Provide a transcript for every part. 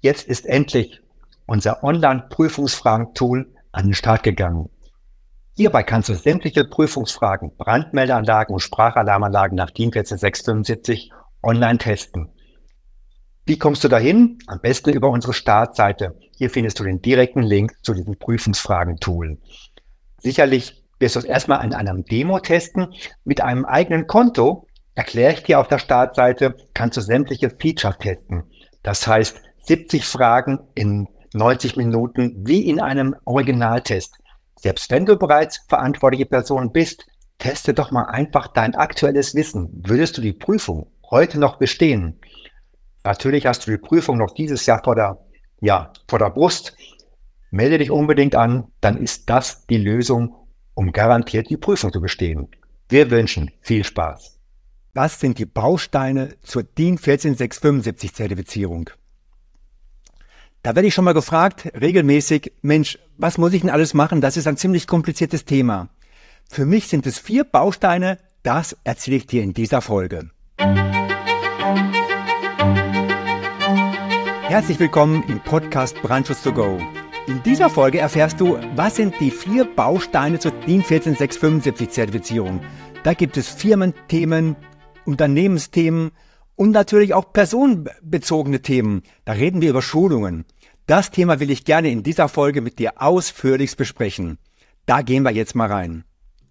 Jetzt ist endlich unser Online-Prüfungsfragen-Tool an den Start gegangen. Hierbei kannst du sämtliche Prüfungsfragen, Brandmeldeanlagen und Sprachalarmanlagen nach DIN 14675 online testen. Wie kommst du dahin? Am besten über unsere Startseite. Hier findest du den direkten Link zu diesem Prüfungsfragen-Tool. Sicherlich wirst du es erstmal in einem Demo testen. Mit einem eigenen Konto, erkläre ich dir auf der Startseite, kannst du sämtliche Features testen. Das heißt, 70 Fragen in 90 Minuten wie in einem Originaltest. Selbst wenn du bereits verantwortliche Person bist, teste doch mal einfach dein aktuelles Wissen. Würdest du die Prüfung heute noch bestehen? Natürlich hast du die Prüfung noch dieses Jahr vor der Brust. Melde dich unbedingt an, dann ist das die Lösung, um garantiert die Prüfung zu bestehen. Wir wünschen viel Spaß. Was sind die Bausteine zur DIN 14675 Zertifizierung? Da werde ich schon mal gefragt, regelmäßig, Mensch, was muss ich denn alles machen? Das ist ein ziemlich kompliziertes Thema. Für mich sind es 4 Bausteine, das erzähle ich dir in dieser Folge. Herzlich willkommen im Podcast Brandschutz to go. In dieser Folge erfährst du, was sind die 4 Bausteine zur DIN 14675 Zertifizierung. Da gibt es Firmenthemen, Unternehmensthemen und natürlich auch personenbezogene Themen. Da reden wir über Schulungen. Das Thema will ich gerne in dieser Folge mit dir ausführlichst besprechen. Da gehen wir jetzt mal rein.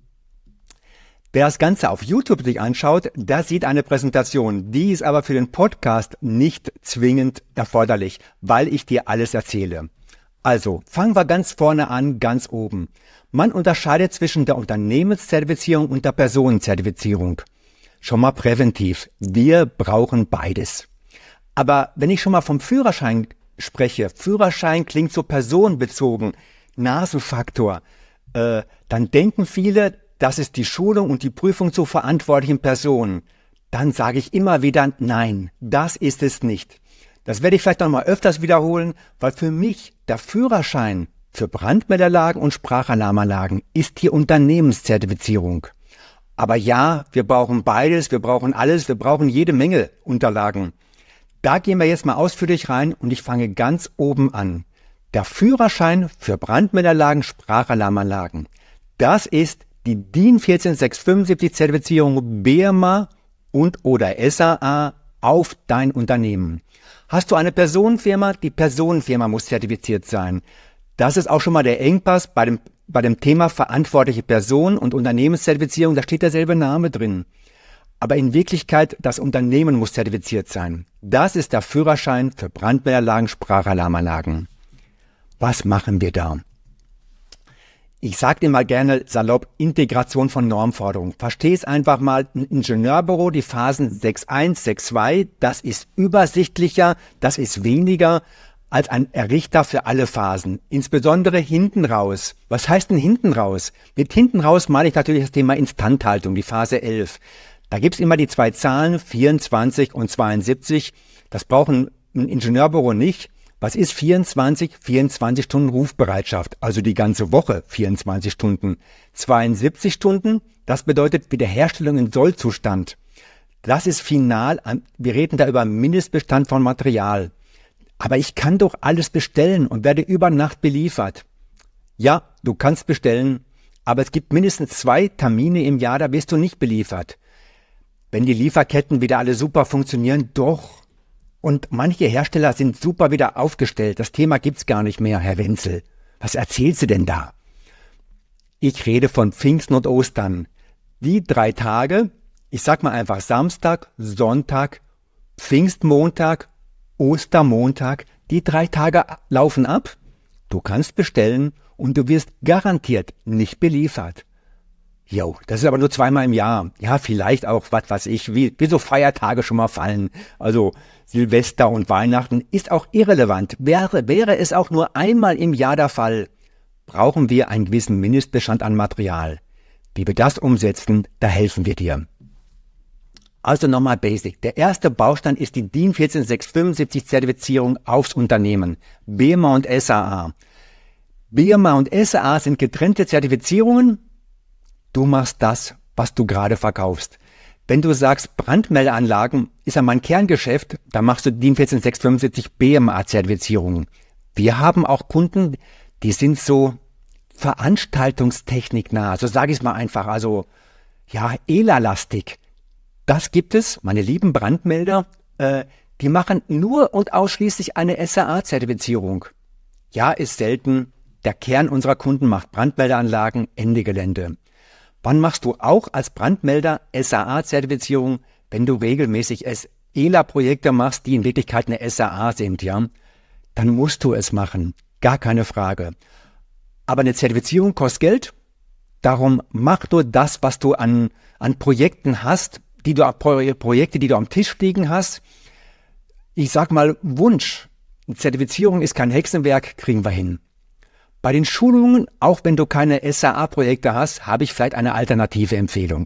Wer das Ganze auf YouTube sich anschaut, der sieht eine Präsentation. Die ist aber für den Podcast nicht zwingend erforderlich, weil ich dir alles erzähle. Also, fangen wir ganz vorne an, ganz oben. Man unterscheidet zwischen der Unternehmenszertifizierung und der Personenzertifizierung. Schon mal präventiv. Wir brauchen beides. Aber wenn ich schon mal vom Führerschein spreche, Führerschein klingt so personenbezogen, Nasenfaktor, dann denken viele, das ist die Schulung und die Prüfung zur verantwortlichen Person. Dann sage ich immer wieder, nein, das ist es nicht. Das werde ich vielleicht noch mal öfters wiederholen, weil für mich der Führerschein für Brandmeldeanlagen und Sprachalarmanlagen ist die Unternehmenszertifizierung. Aber ja, wir brauchen beides, wir brauchen alles, wir brauchen jede Menge Unterlagen. Da gehen wir jetzt mal ausführlich rein und ich fange ganz oben an. Der Führerschein für Brandmeldeanlagen, Sprachalarmanlagen. Das ist die DIN 14675 Zertifizierung BMA und oder SAA auf dein Unternehmen. Hast du eine Personenfirma? Die Personenfirma muss zertifiziert sein. Das ist auch schon mal der Engpass bei dem Thema verantwortliche Person und Unternehmenszertifizierung. Da steht derselbe Name drin. Aber in Wirklichkeit, das Unternehmen muss zertifiziert sein. Das ist der Führerschein für Brandmeldeanlagen, Sprachalarmanlagen. Was machen wir da? Ich sage immer gerne salopp Integration von Normforderungen. Versteh es einfach mal, ein Ingenieurbüro, die Phasen 6.1, 6.2, das ist übersichtlicher, das ist weniger als ein Errichter für alle Phasen. Insbesondere hinten raus. Was heißt denn hinten raus? Mit hinten raus meine ich natürlich das Thema Instandhaltung, die Phase 11. Da gibt's immer die 2 Zahlen, 24 und 72. Das braucht ein Ingenieurbüro nicht. Was ist 24? 24 Stunden Rufbereitschaft, also die ganze Woche 24 Stunden. 72 Stunden, das bedeutet Wiederherstellung in Sollzustand. Das ist final, wir reden da über Mindestbestand von Material. Aber ich kann doch alles bestellen und werde über Nacht beliefert. Ja, du kannst bestellen, aber es gibt mindestens 2 Termine im Jahr, da wirst du nicht beliefert. Wenn die Lieferketten wieder alle super funktionieren, doch. Und manche Hersteller sind super wieder aufgestellt. Das Thema gibt's gar nicht mehr, Herr Wenzel. Was erzählst du denn da? Ich rede von Pfingsten und Ostern. Die 3 Tage, ich sag mal einfach Samstag, Sonntag, Pfingstmontag, Ostermontag, die 3 Tage laufen ab. Du kannst bestellen und du wirst garantiert nicht beliefert. Jo, das ist aber nur 2-mal im Jahr. Ja, vielleicht auch, was weiß ich, wie so Feiertage schon mal fallen. Also Silvester und Weihnachten ist auch irrelevant. Wäre es auch nur einmal im Jahr der Fall, brauchen wir einen gewissen Mindestbestand an Material. Wie wir das umsetzen, da helfen wir dir. Also nochmal basic. Der erste Baustein ist die DIN 14675 Zertifizierung aufs Unternehmen. BMA und SAA. BMA und SAA sind getrennte Zertifizierungen. Du machst das, was du gerade verkaufst. Wenn du sagst, Brandmeldeanlagen ist ja mein Kerngeschäft, dann machst du DIN 14675 BMA-Zertifizierungen. Wir haben auch Kunden, die sind so veranstaltungstechniknah, so sage ich es mal einfach, also ja, ELA-lastig. Das gibt es, meine lieben Brandmelder, die machen nur und ausschließlich eine SAA-Zertifizierung. Ja, ist selten. Der Kern unserer Kunden macht Brandmeldeanlagen, Ende Gelände. Wann machst du auch als Brandmelder SAA-Zertifizierung, wenn du regelmäßig ELA-Projekte machst, die in Wirklichkeit eine SAA sind, ja? Dann musst du es machen. Gar keine Frage. Aber eine Zertifizierung kostet Geld. Darum mach nur das, was du an Projekten hast, Projekte, die du am Tisch liegen hast. Ich sag mal Wunsch. Eine Zertifizierung ist kein Hexenwerk, kriegen wir hin. Bei den Schulungen, auch wenn du keine SAA-Projekte hast, habe ich vielleicht eine alternative Empfehlung.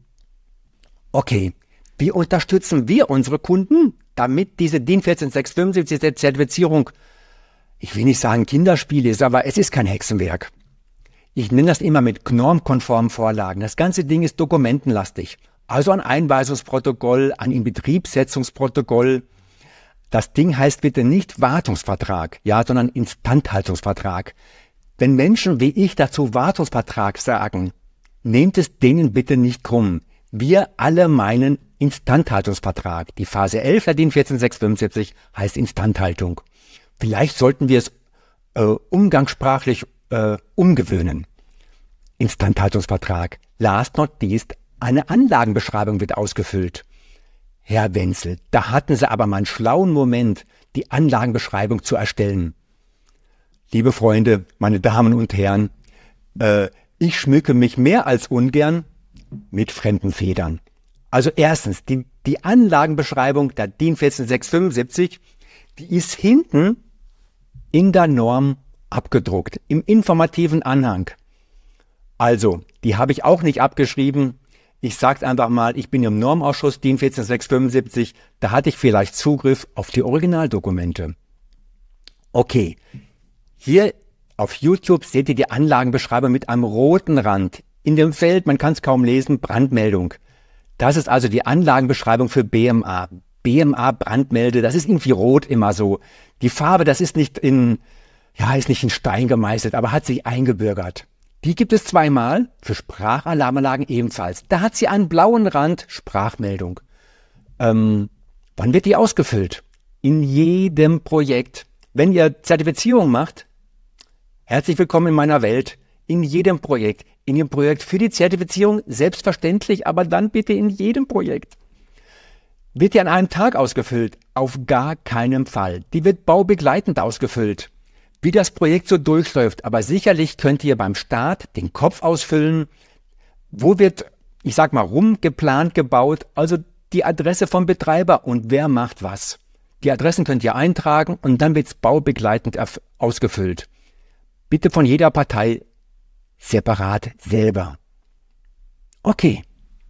Okay, wie unterstützen wir unsere Kunden, damit diese DIN 14675 Zertifizierung, ich will nicht sagen Kinderspiel ist, aber es ist kein Hexenwerk. Ich nenne das immer mit normkonformen Vorlagen. Das ganze Ding ist dokumentenlastig. Also ein Einweisungsprotokoll, ein Inbetriebssetzungsprotokoll. Das Ding heißt bitte nicht Wartungsvertrag, ja, sondern Instandhaltungsvertrag. Wenn Menschen wie ich dazu Wartungsvertrag sagen, nehmt es denen bitte nicht krumm. Wir alle meinen Instandhaltungsvertrag. Die Phase 11 der DIN 14675 heißt Instandhaltung. Vielleicht sollten wir es umgangssprachlich umgewöhnen. Instandhaltungsvertrag. Last not least, eine Anlagenbeschreibung wird ausgefüllt. Herr Wenzel, da hatten Sie aber mal einen schlauen Moment, die Anlagenbeschreibung zu erstellen. Liebe Freunde, meine Damen und Herren, ich schmücke mich mehr als ungern mit fremden Federn. Also erstens, die Anlagenbeschreibung der DIN 14675, die ist hinten in der Norm abgedruckt, im informativen Anhang. Also, die habe ich auch nicht abgeschrieben. Ich sage einfach mal, ich bin im Normausschuss DIN 14675, da hatte ich vielleicht Zugriff auf die Originaldokumente. Okay, hier auf YouTube seht ihr die Anlagenbeschreibung mit einem roten Rand. In dem Feld, man kann es kaum lesen, Brandmeldung. Das ist also die Anlagenbeschreibung für BMA. BMA Brandmelde, das ist irgendwie rot immer so. Die Farbe, das ist nicht in Stein gemeißelt, aber hat sich eingebürgert. Die gibt es zweimal, für Sprachalarmanlagen ebenfalls. Da hat sie einen blauen Rand, Sprachmeldung. Wann wird die ausgefüllt? In jedem Projekt. Wenn ihr Zertifizierung macht, herzlich willkommen in meiner Welt. In jedem Projekt. In Ihrem Projekt für die Zertifizierung selbstverständlich, aber dann bitte in jedem Projekt. Wird die an einem Tag ausgefüllt? Auf gar keinen Fall. Die wird baubegleitend ausgefüllt. Wie das Projekt so durchläuft, aber sicherlich könnt ihr beim Start den Kopf ausfüllen. Wo wird, ich sag mal, rumgeplant, gebaut, also die Adresse vom Betreiber und wer macht was. Die Adressen könnt ihr eintragen und dann wird es baubegleitend ausgefüllt. Bitte von jeder Partei separat selber. Okay.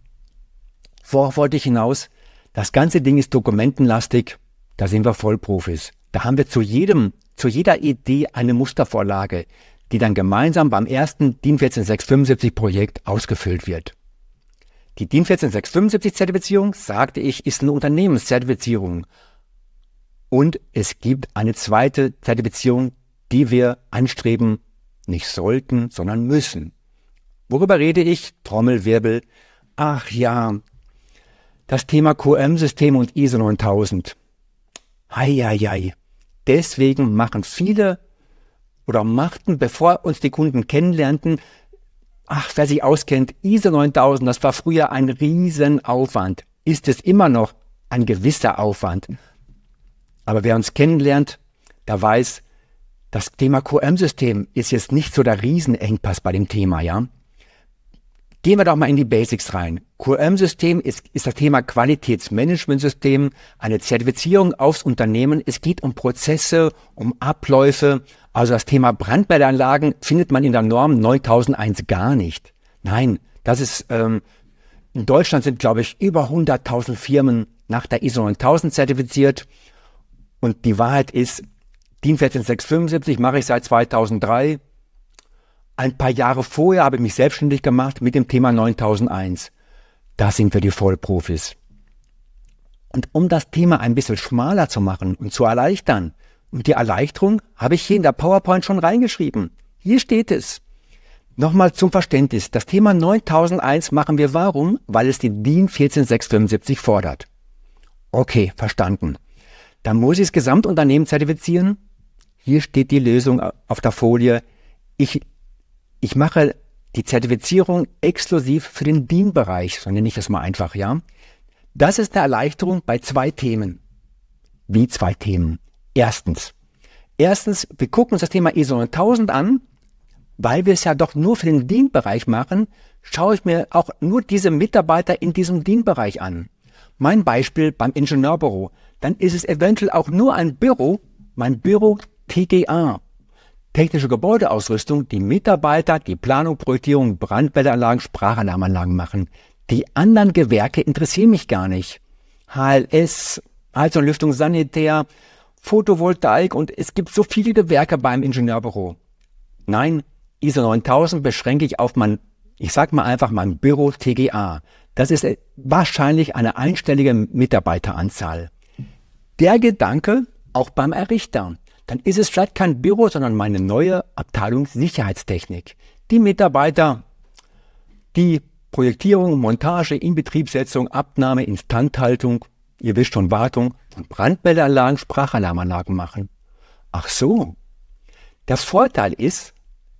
Worauf wollte ich hinaus? Das ganze Ding ist dokumentenlastig, da sind wir Vollprofis. Da haben wir zu jeder Idee eine Mustervorlage, die dann gemeinsam beim ersten DIN 14675 Projekt ausgefüllt wird. Die DIN 14675 Zertifizierung, sagte ich, ist eine Unternehmenszertifizierung. Und es gibt eine zweite Zertifizierung, die wir anstreben, nicht sollten, sondern müssen. Worüber rede ich? Trommelwirbel. Ach ja, das Thema QM-System und ISO 9000. Heieiei. Deswegen machen viele oder machten, bevor uns die Kunden kennenlernten, wer sich auskennt, ISO 9000, das war früher ein Riesenaufwand. Ist es immer noch ein gewisser Aufwand. Aber wer uns kennenlernt, der weiß, das Thema QM-System ist jetzt nicht so der Riesenengpass bei dem Thema, ja. Gehen wir doch mal in die Basics rein. QM-System ist das Thema Qualitätsmanagementsystem, eine Zertifizierung aufs Unternehmen. Es geht um Prozesse, um Abläufe. Also das Thema Brandmeldeanlagen findet man in der Norm 9001 gar nicht. Nein, das ist, in Deutschland sind, glaube ich, über 100.000 Firmen nach der ISO 9000 zertifiziert. Und die Wahrheit ist, DIN 14675 mache ich seit 2003. Ein paar Jahre vorher habe ich mich selbstständig gemacht mit dem Thema 9001. Da sind wir die Vollprofis. Und um das Thema ein bisschen schmaler zu machen und zu erleichtern, und die Erleichterung habe ich hier in der PowerPoint schon reingeschrieben. Hier steht es. Nochmal zum Verständnis. Das Thema 9001 machen wir warum? Weil es die DIN 14675 fordert. Okay, verstanden. Dann muss ich das Gesamtunternehmen zertifizieren. Hier steht die Lösung auf der Folie. Ich mache die Zertifizierung exklusiv für den DIN-Bereich, so nenne ich das mal einfach, ja. Das ist eine Erleichterung bei 2 Themen. Wie 2 Themen? Erstens, wir gucken uns das Thema ISO 9000 an. Weil wir es ja doch nur für den DIN-Bereich machen, schaue ich mir auch nur diese Mitarbeiter in diesem DIN-Bereich an. Mein Beispiel beim Ingenieurbüro, dann ist es eventuell auch nur ein Büro, mein Büro TGA. Technische Gebäudeausrüstung, die Mitarbeiter, die Planung, Projektierung, Brandmeldeanlagen, Sprachalarmanlagen machen. Die anderen Gewerke interessieren mich gar nicht. HLS, Heizung und Lüftung, Sanitär, Photovoltaik und es gibt so viele Gewerke beim Ingenieurbüro. Nein, ISO 9000 beschränke ich auf mein Büro TGA. Das ist wahrscheinlich eine einstellige Mitarbeiteranzahl. Der Gedanke auch beim Errichter. Dann ist es vielleicht kein Büro, sondern meine neue Abteilung Sicherheitstechnik. Die Mitarbeiter, die Projektierung, Montage, Inbetriebssetzung, Abnahme, Instandhaltung, ihr wisst schon, Wartung und Brandmeldeanlagen, Sprachalarmanlagen machen. Ach so. Das Vorteil ist,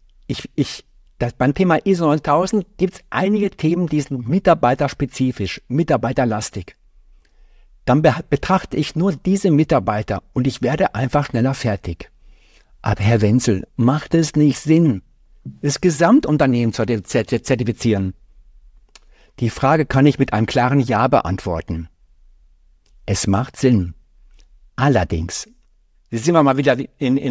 beim Thema ISO 9000 gibt es einige Themen, die sind mitarbeiterspezifisch, mitarbeiterlastig. Dann betrachte ich nur diese Mitarbeiter und ich werde einfach schneller fertig. Aber Herr Wenzel, macht es nicht Sinn, das Gesamtunternehmen zu zertifizieren? Die Frage kann ich mit einem klaren Ja beantworten. Es macht Sinn. Allerdings, jetzt sind wir mal wieder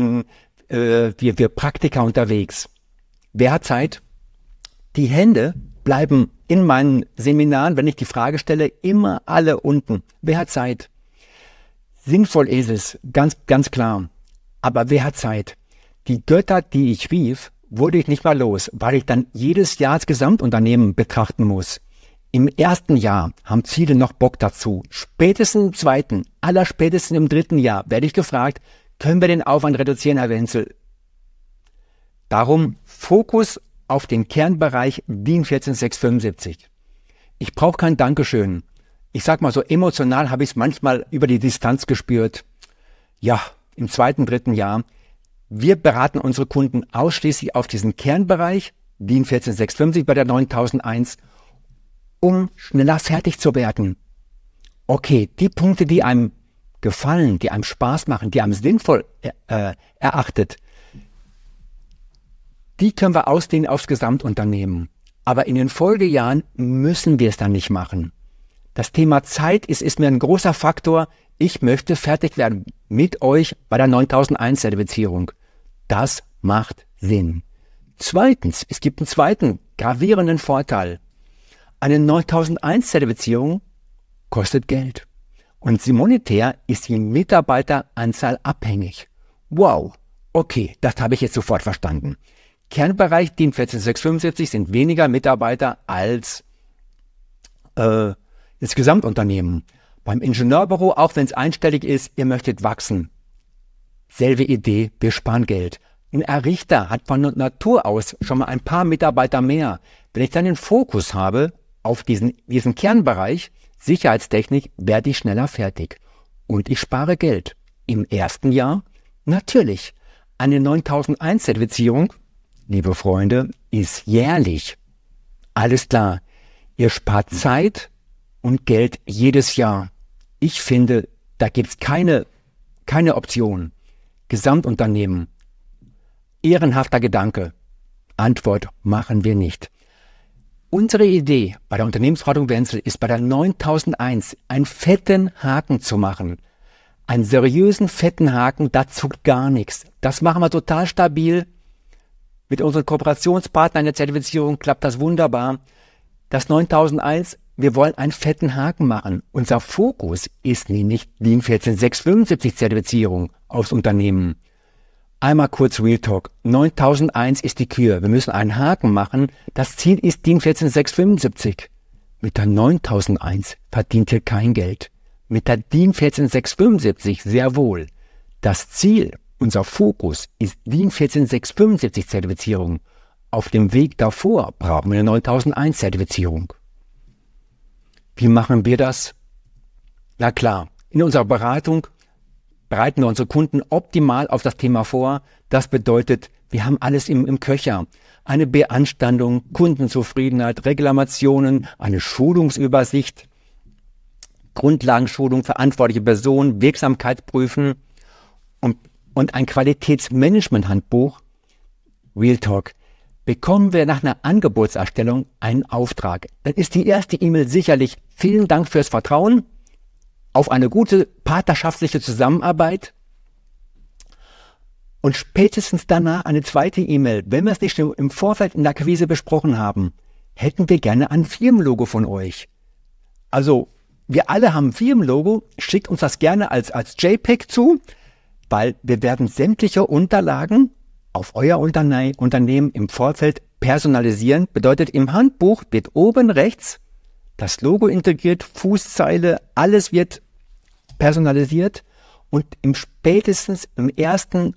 wir Praktiker unterwegs. Wer hat Zeit? Die Hände bleiben in meinen Seminaren, wenn ich die Frage stelle, immer alle unten. Wer hat Zeit? Sinnvoll ist es, ganz, ganz klar. Aber wer hat Zeit? Die Götter, die ich rief, wurde ich nicht mal los, weil ich dann jedes Jahr das Gesamtunternehmen betrachten muss. Im ersten Jahr haben viele noch Bock dazu. Spätestens im zweiten, allerspätestens im dritten Jahr werde ich gefragt, können wir den Aufwand reduzieren, Herr Wenzel? Darum Fokus auf den Kernbereich DIN 14675. Ich brauche kein Dankeschön. Ich sag mal so, emotional habe ich es manchmal über die Distanz gespürt. Ja, im zweiten, dritten Jahr. Wir beraten unsere Kunden ausschließlich auf diesen Kernbereich DIN 14675 bei der 9001, um schneller fertig zu werden. Okay, die Punkte, die einem gefallen, die einem Spaß machen, die einem sinnvoll erachtet, die können wir ausdehnen aufs Gesamtunternehmen. Aber in den Folgejahren müssen wir es dann nicht machen. Das Thema Zeit ist mir ein großer Faktor. Ich möchte fertig werden mit euch bei der 9001-Zertifizierung. Das macht Sinn. Zweitens, es gibt einen zweiten gravierenden Vorteil. Eine 9001-Zertifizierung kostet Geld. Und monetär ist die Mitarbeiteranzahl abhängig. Wow, okay, das habe ich jetzt sofort verstanden. Kernbereich DIN 14675 sind weniger Mitarbeiter als das Gesamtunternehmen. Beim Ingenieurbüro, auch wenn es einstellig ist, ihr möchtet wachsen. Selbe Idee, wir sparen Geld. Ein Errichter hat von Natur aus schon mal ein paar Mitarbeiter mehr. Wenn ich dann den Fokus habe auf diesen Kernbereich Sicherheitstechnik, werde ich schneller fertig. Und ich spare Geld. Im ersten Jahr natürlich. Eine 9001-Zertifizierung, liebe Freunde, ist jährlich. Alles klar. Ihr spart Zeit und Geld jedes Jahr. Ich finde, da gibt es keine Option. Gesamtunternehmen. Ehrenhafter Gedanke. Antwort: machen wir nicht. Unsere Idee bei der Unternehmensberatung Wenzel ist, bei der 9001 einen fetten Haken zu machen. Einen seriösen, fetten Haken, dazu gar nichts. Das machen wir total stabil. Mit unseren Kooperationspartnern in der Zertifizierung klappt das wunderbar. Das 9001, wir wollen einen fetten Haken machen. Unser Fokus ist nämlich DIN 14675 Zertifizierung aufs Unternehmen. Einmal kurz Real Talk. 9001 ist die Kür. Wir müssen einen Haken machen. Das Ziel ist DIN 14675. Mit der 9001 verdient ihr kein Geld. Mit der DIN 14675 sehr wohl. Das Ziel, unser Fokus ist DIN 14675 Zertifizierung. Auf dem Weg davor brauchen wir eine 9001 Zertifizierung. Wie machen wir das? Na klar, in unserer Beratung bereiten wir unsere Kunden optimal auf das Thema vor. Das bedeutet, wir haben alles im Köcher. Eine Beanstandung, Kundenzufriedenheit, Reklamationen, eine Schulungsübersicht, Grundlagenschulung, verantwortliche Personen, Wirksamkeitsprüfen und ein Qualitätsmanagement-Handbuch. Real Talk. Bekommen wir nach einer Angebotserstellung einen Auftrag, dann ist die erste E-Mail sicherlich: vielen Dank fürs Vertrauen auf eine gute partnerschaftliche Zusammenarbeit. Und spätestens danach eine zweite E-Mail, wenn wir es nicht schon im Vorfeld in der Akquise besprochen haben: hätten wir gerne ein Firmenlogo von euch. Also, wir alle haben ein Firmenlogo, schickt uns das gerne als JPEG zu, weil wir werden sämtliche Unterlagen auf euer Unternehmen im Vorfeld personalisieren. Bedeutet, im Handbuch wird oben rechts das Logo integriert, Fußzeile, alles wird personalisiert und spätestens im ersten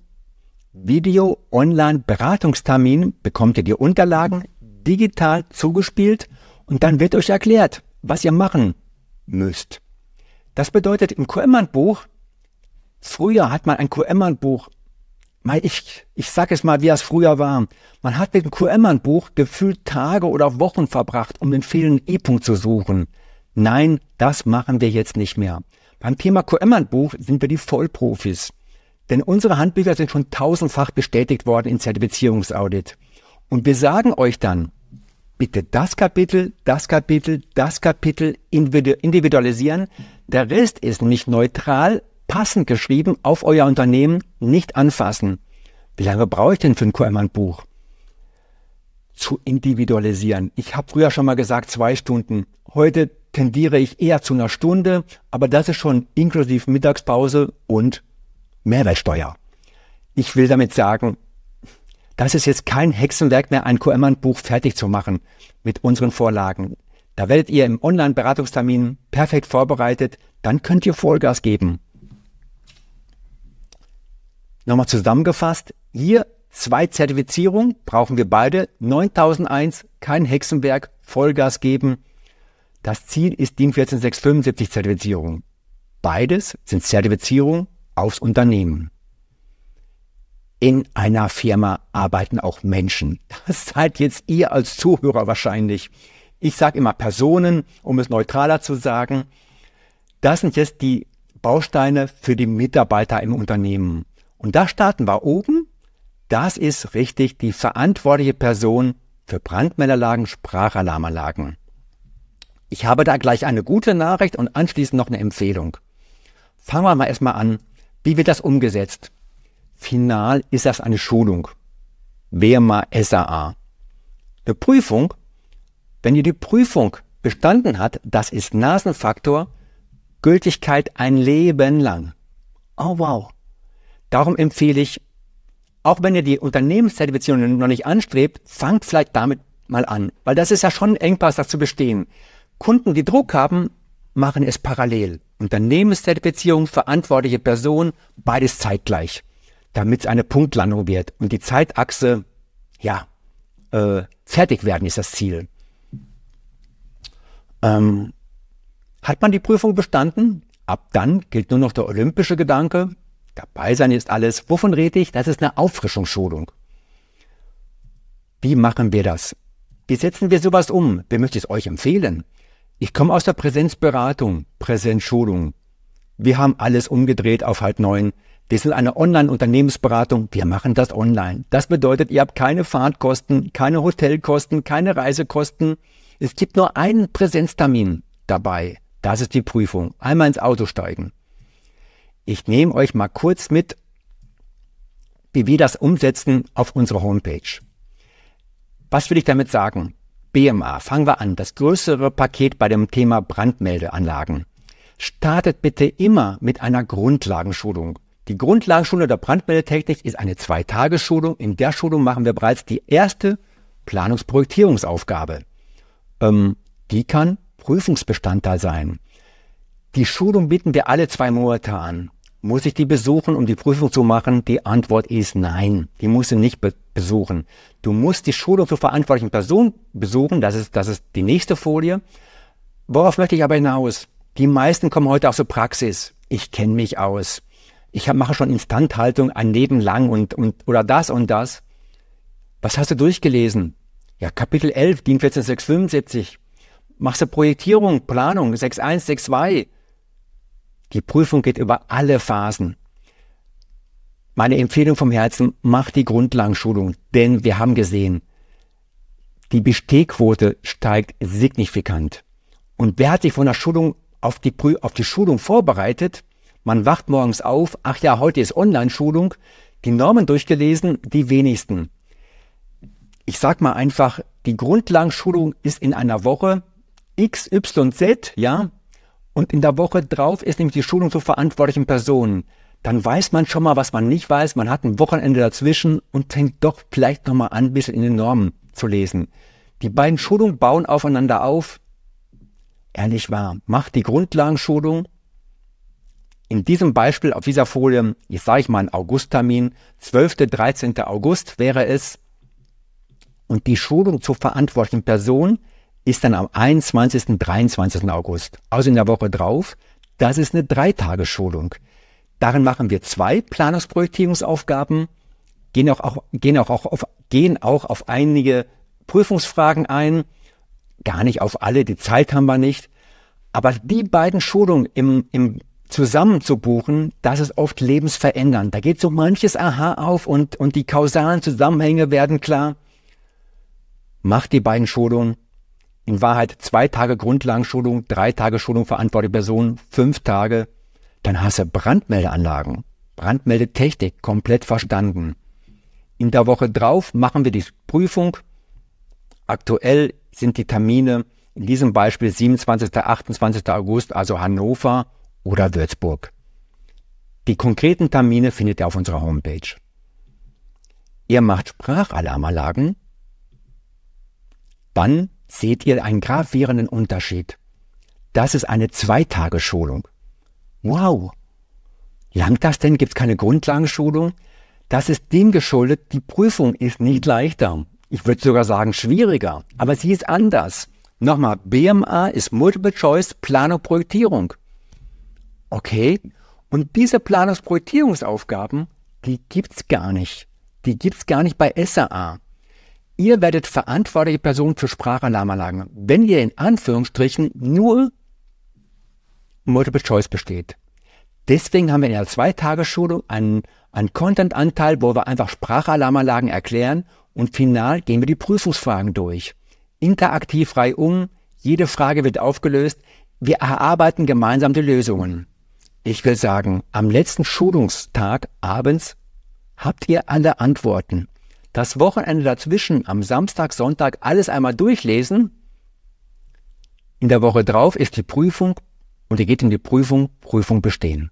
Video-Online-Beratungstermin bekommt ihr die Unterlagen digital zugespielt und dann wird euch erklärt, was ihr machen müsst. Das bedeutet, im QM-Handbuch, früher hat man ein QM-Handbuch, ich sage es mal, wie es früher war, man hat mit dem QM-Handbuch gefühlt Tage oder Wochen verbracht, um den fehlenden E-Punkt zu suchen. Nein, das machen wir jetzt nicht mehr. Beim Thema QM-Handbuch sind wir die Vollprofis. Denn unsere Handbücher sind schon tausendfach bestätigt worden in Zertifizierungsaudit. Und wir sagen euch dann, bitte das Kapitel individualisieren. Der Rest ist nämlich neutral, passend geschrieben auf euer Unternehmen, nicht anfassen. Wie lange brauche ich denn für ein QM-Handbuch? Zu individualisieren. Ich habe früher schon mal gesagt 2 Stunden. Heute tendiere ich eher zu einer Stunde, aber das ist schon inklusive Mittagspause und Mehrwertsteuer. Ich will damit sagen, das ist jetzt kein Hexenwerk mehr, ein QM-Handbuch fertig zu machen mit unseren Vorlagen. Da werdet ihr im Online-Beratungstermin perfekt vorbereitet, dann könnt ihr Vollgas geben. Nochmal zusammengefasst, hier 2 Zertifizierungen, brauchen wir beide, 9001, kein Hexenwerk, Vollgas geben. Das Ziel ist DIN 14675 Zertifizierung. Beides sind Zertifizierungen aufs Unternehmen. In einer Firma arbeiten auch Menschen. Das seid jetzt ihr als Zuhörer wahrscheinlich. Ich sage immer Personen, um es neutraler zu sagen. Das sind jetzt die Bausteine für die Mitarbeiter im Unternehmen. Und da starten wir oben. Das ist richtig die verantwortliche Person für Brandmeldeanlagen, Sprachalarmanlagen. Ich habe da gleich eine gute Nachricht und anschließend noch eine Empfehlung. Fangen wir mal erstmal an. Wie wird das umgesetzt? Final ist das eine Schulung. WMA SAA. Eine Prüfung, wenn ihr die Prüfung bestanden habt, das ist Nasenfaktor, Gültigkeit ein Leben lang. Oh wow. Darum empfehle ich, auch wenn ihr die Unternehmenszertifizierung noch nicht anstrebt, fangt vielleicht damit mal an, weil das ist ja schon ein Engpass, das zu bestehen. Kunden, die Druck haben, machen es parallel. Unternehmenszertifizierung, verantwortliche Person, beides zeitgleich, damit es eine Punktlandung wird. Und die Zeitachse, fertig werden ist das Ziel. Hat man die Prüfung bestanden? Ab dann gilt nur noch der olympische Gedanke. Dabei sein ist alles. Wovon rede ich? Das ist eine Auffrischungsschulung. Wie machen wir das? Wie setzen wir sowas um? Wer möchte es euch empfehlen? Ich komme aus der Präsenzberatung, Präsenzschulung. Wir haben alles umgedreht auf halb 9. Wir sind eine Online-Unternehmensberatung. Wir machen das online. Das bedeutet, ihr habt keine Fahrtkosten, keine Hotelkosten, keine Reisekosten. Es gibt nur einen Präsenztermin dabei. Das ist die Prüfung. Einmal ins Auto steigen. Ich nehme euch mal kurz mit, wie wir das umsetzen auf unserer Homepage. Was will ich damit sagen? BMA, fangen wir an. Das größere Paket bei dem Thema Brandmeldeanlagen. Startet bitte immer mit einer Grundlagenschulung. Die Grundlagenschulung der Brandmeldetechnik ist eine 2-Tages-Schulung. In der Schulung machen wir bereits die erste Planungsprojektierungsaufgabe. Die kann Prüfungsbestandteil sein. Die Schulung bieten wir alle 2 Monate an. Muss ich die besuchen, um die Prüfung zu machen? Die Antwort ist nein, die musst du nicht besuchen. Du musst die Schulung zur verantwortlichen Person besuchen, das ist die nächste Folie. Worauf möchte ich aber hinaus? Die meisten kommen heute auch zur Praxis. Ich kenne mich aus. Ich mache schon Instandhaltung ein Leben lang oder das und das. Was hast du durchgelesen? Ja, Kapitel 11, DIN 14675. Machst du Projektierung, Planung, 6.1, 6.2. Die Prüfung geht über alle Phasen. Meine Empfehlung vom Herzen, mach die Grundlagenschulung, denn wir haben gesehen, die Bestehquote steigt signifikant. Und wer hat sich von der Schulung auf die Schulung vorbereitet? Man wacht morgens auf, ach ja, heute ist Online-Schulung, die Normen durchgelesen, die wenigsten. Ich sag mal einfach, die Grundlagenschulung ist in einer Woche X, Y, Z, ja, und in der Woche drauf ist nämlich die Schulung zur verantwortlichen Person. Dann weiß man schon mal, was man nicht weiß. Man hat ein Wochenende dazwischen und fängt doch vielleicht nochmal an, ein bisschen in den Normen zu lesen. Die beiden Schulungen bauen aufeinander auf. Ehrlich wahr, macht die Grundlagenschulung. In diesem Beispiel auf dieser Folie, ich sage ich mal einen Augusttermin, 12., 13. August wäre es. Und die Schulung zur verantwortlichen Person ist dann am 21., 23. August, also in der Woche drauf. Das ist eine 3-Tage-Schulung. Darin machen wir 2 Planungsprojektierungsaufgaben, gehen auch auf einige Prüfungsfragen ein, gar nicht auf alle, die Zeit haben wir nicht. Aber die beiden Schulungen im zusammen zu buchen, das ist oft lebensverändernd. Da geht so manches Aha auf und die kausalen Zusammenhänge werden klar. Macht die beiden Schulungen. In Wahrheit 2 Tage Grundlagenschulung, 3 Tage Schulung verantwortliche Person, 5 Tage. Dann hast du Brandmeldeanlagen, Brandmeldetechnik komplett verstanden. In der Woche drauf machen wir die Prüfung. Aktuell sind die Termine in diesem Beispiel 27. 28. August, also Hannover oder Würzburg. Die konkreten Termine findet ihr auf unserer Homepage. Ihr macht Sprachalarmanlagen. Dann seht ihr einen gravierenden Unterschied. Das ist eine 2-Tage-Schulung. Wow! Langt das denn? Gibt es keine Grundlagenschulung? Das ist dem geschuldet, die Prüfung ist nicht leichter. Ich würde sogar sagen schwieriger, aber sie ist anders. Nochmal, BMA ist Multiple Choice Planung Projektierung. Okay, und diese Planungsprojektierungsaufgaben, die gibt's gar nicht. Die gibt's gar nicht bei SAA. Ihr werdet verantwortliche Person für Sprachalarmanlagen, wenn ihr in Anführungsstrichen nur Multiple Choice besteht. Deswegen haben wir in der 2-Tage-Schulung einen Content-Anteil, wo wir einfach Sprachalarmanlagen erklären und final gehen wir die Prüfungsfragen durch. Interaktiv reihum, jede Frage wird aufgelöst, wir erarbeiten gemeinsam die Lösungen. Ich will sagen, am letzten Schulungstag abends habt ihr alle Antworten. Das Wochenende dazwischen, am Samstag, Sonntag, alles einmal durchlesen. In der Woche drauf ist die Prüfung und ihr geht in die Prüfung bestehen.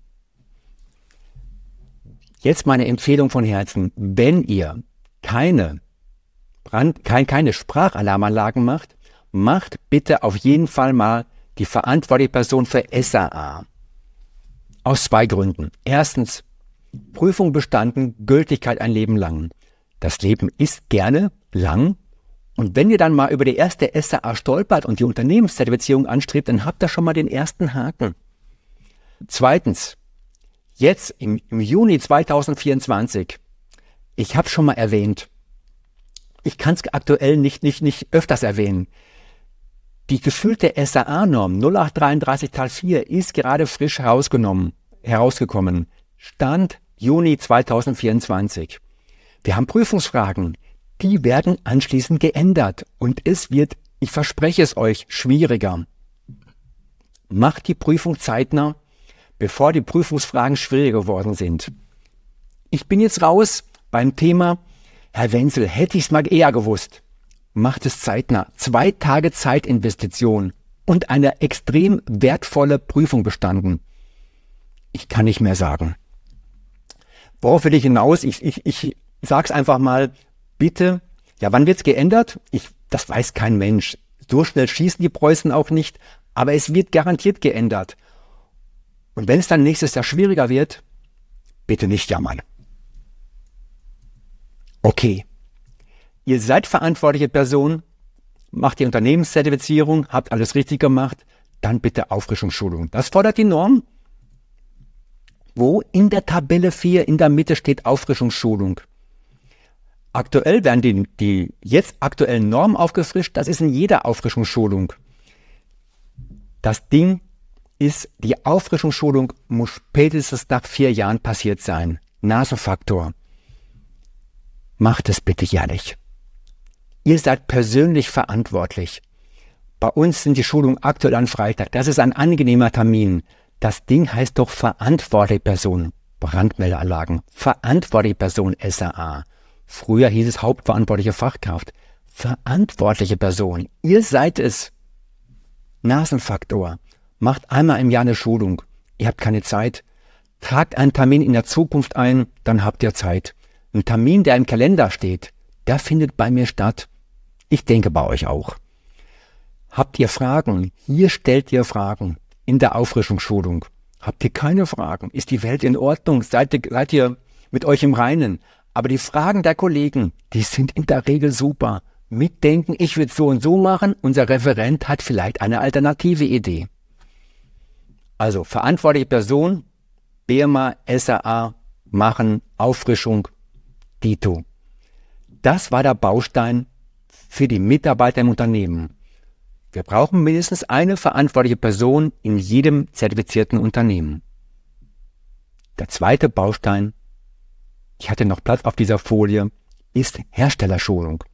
Jetzt meine Empfehlung von Herzen, wenn ihr keine Sprachalarmanlagen macht bitte auf jeden Fall mal die verantwortliche Person für SAA. Aus 2 Gründen. Erstens, Prüfung bestanden, Gültigkeit ein Leben lang. Das Leben ist gerne lang und wenn ihr dann mal über die erste SAA stolpert und die Unternehmenszertifizierung anstrebt, dann habt ihr schon mal den ersten Haken. Zweitens, jetzt im Juni 2024, ich habe schon mal erwähnt, ich kann es aktuell nicht öfters erwähnen, die gefühlte SAA-Norm 0833 Teil 4 ist gerade frisch herausgekommen. Stand Juni 2024. Wir haben Prüfungsfragen, die werden anschließend geändert und es wird, ich verspreche es euch, schwieriger. Macht die Prüfung zeitnah, bevor die Prüfungsfragen schwieriger geworden sind. Ich bin jetzt raus beim Thema, Herr Wenzel, hätte ich es mal eher gewusst. Macht es zeitnah, 2 Tage Zeitinvestition und eine extrem wertvolle Prüfung bestanden. Ich kann nicht mehr sagen. Worauf will ich hinaus? Ich sag's einfach mal, bitte, ja, wann wird's geändert? Das weiß kein Mensch. So schnell schießen die Preußen auch nicht, Aber es wird garantiert geändert. Und wenn es dann nächstes Jahr schwieriger wird, bitte nicht jammern. Okay, ihr seid verantwortliche Person, macht die Unternehmenszertifizierung, habt alles richtig gemacht, dann bitte Auffrischungsschulung. Das fordert die Norm. Wo? In der Tabelle 4 in der Mitte steht Auffrischungsschulung. Aktuell werden die jetzt aktuellen Normen aufgefrischt, das ist in jeder Auffrischungsschulung. Das Ding ist, die Auffrischungsschulung muss spätestens nach 4 Jahren passiert sein. Nasenfaktor. Macht es bitte jährlich. Ihr seid persönlich verantwortlich. Bei uns sind die Schulungen aktuell an Freitag. Das ist ein angenehmer Termin. Das Ding heißt doch verantwortliche Person. Brandmeldeanlagen. Verantwortliche Person SAA. Früher hieß es hauptverantwortliche Fachkraft. Verantwortliche Person. Ihr seid es. Nasenfaktor. Macht einmal im Jahr eine Schulung. Ihr habt keine Zeit. Tragt einen Termin in der Zukunft ein, dann habt ihr Zeit. Ein Termin, der im Kalender steht, der findet bei mir statt. Ich denke bei euch auch. Habt ihr Fragen? Hier stellt ihr Fragen in der Auffrischungsschulung. Habt ihr keine Fragen? Ist die Welt in Ordnung? Seid ihr mit euch im Reinen? Aber die Fragen der Kollegen, die sind in der Regel super. Mitdenken, ich würde so und so machen, unser Referent hat vielleicht eine alternative Idee. Also verantwortliche Person, BMA, SAA, machen, Auffrischung, Dito. Das war der Baustein für die Mitarbeiter im Unternehmen. Wir brauchen mindestens eine verantwortliche Person in jedem zertifizierten Unternehmen. Der zweite Baustein, ich hatte noch Platz auf dieser Folie, ist Herstellerschulung.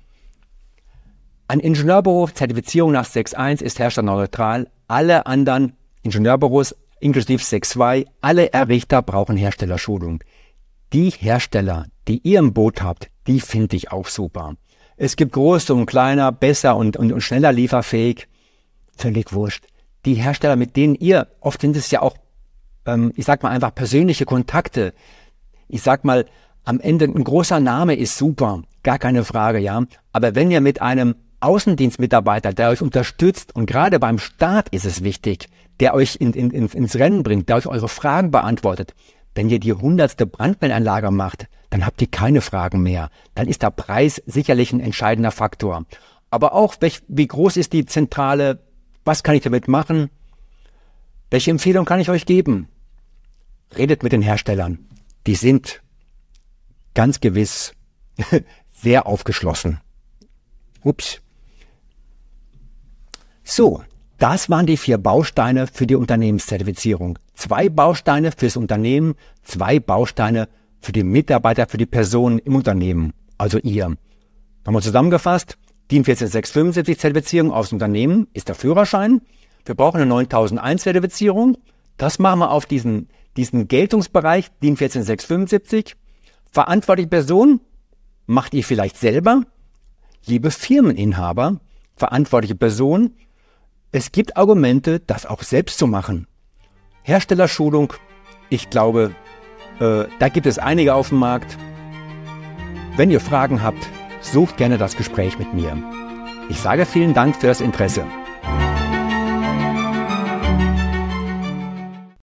Ein Ingenieurbüro, Zertifizierung nach 6.1 ist herstellerneutral. Alle anderen Ingenieurbüros, inklusive 6.2, alle Errichter brauchen Herstellerschulung. Die Hersteller, die ihr im Boot habt, die finde ich auch super. Es gibt große und kleiner, besser und schneller lieferfähig. Völlig wurscht. Die Hersteller, mit denen ihr, oft sind es ja auch, ich sag mal einfach persönliche Kontakte. Ich sag mal, am Ende ein großer Name ist super, gar keine Frage, ja. Aber wenn ihr mit einem Außendienstmitarbeiter, der euch unterstützt, und gerade beim Start ist es wichtig, der euch ins Rennen bringt, der euch eure Fragen beantwortet. Wenn ihr die 100. Brandmeldeanlage macht, dann habt ihr keine Fragen mehr. Dann ist der Preis sicherlich ein entscheidender Faktor. Aber auch, wie groß ist die Zentrale? Was kann ich damit machen? Welche Empfehlung kann ich euch geben? Redet mit den Herstellern. Die sind ganz gewiss sehr aufgeschlossen. Ups. So, das waren die 4 Bausteine für die Unternehmenszertifizierung. 2 Bausteine fürs Unternehmen, 2 Bausteine für die Mitarbeiter, für die Personen im Unternehmen, also ihr. Nochmal zusammengefasst, DIN 14675 Zertifizierung aufs Unternehmen ist der Führerschein. Wir brauchen eine 9001 Zertifizierung. Das machen wir auf diesen Geltungsbereich DIN 14675. Verantwortliche Person macht ihr vielleicht selber. Liebe Firmeninhaber, verantwortliche Person, es gibt Argumente, das auch selbst zu machen. Herstellerschulung, ich glaube, da gibt es einige auf dem Markt. Wenn ihr Fragen habt, sucht gerne das Gespräch mit mir. Ich sage vielen Dank für das Interesse.